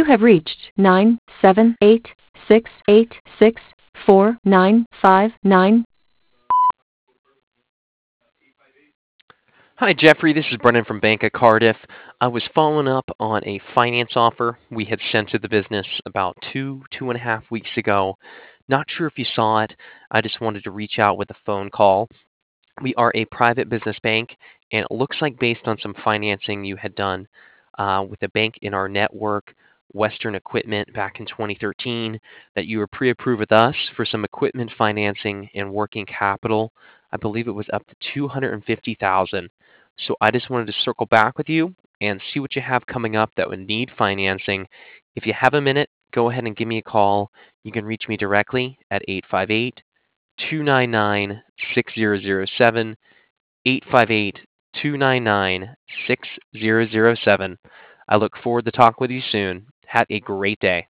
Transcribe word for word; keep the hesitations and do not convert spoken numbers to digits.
have reached nine seven eight six eight six four nine five nine. Hi, Jeffrey. This is Brendan from Bank of Cardiff. I was following up on a finance offer we had sent to the business about two, two and a half weeks ago. Not sure if you saw it. I just wanted to reach out with a phone call. We are a private business bank, and it looks like based on some financing you had done uh, with a bank in our network, Western Equipment, back in twenty thirteen, that you were pre-approved with us for some equipment financing and working capital. I believe it was up to two hundred fifty thousand dollars. So I just wanted to circle back with you and see what you have coming up that would need financing. If you have a minute, go ahead and give me a call. You can reach me directly at eight five eight, two nine nine, six zero zero seven, eight five eight, two nine nine, six zero zero seven. I look forward to talking with you soon. Have a great day.